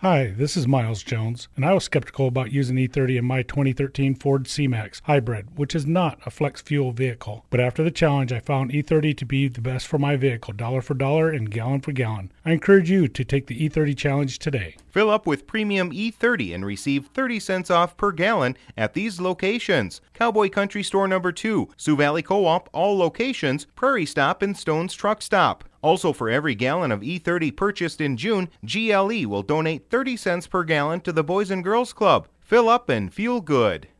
Hi, this is Miles Jones, and I was skeptical about using E30 in my 2013 Ford C-Max Hybrid, which is not a flex fuel vehicle. But after the challenge, I found E30 to be the best for my vehicle, dollar for dollar and gallon for gallon. I encourage you to take the E30 challenge today. Fill up with premium E30 and receive 30 cents off per gallon at these locations: Cowboy Country Store number 2, Sioux Valley Co-op, all locations, Prairie Stop, and Stone's Truck Stop. Also, for every gallon of E30 purchased in June, GLE will donate 30 cents per gallon to the Boys and Girls Club. Fill up and feel good.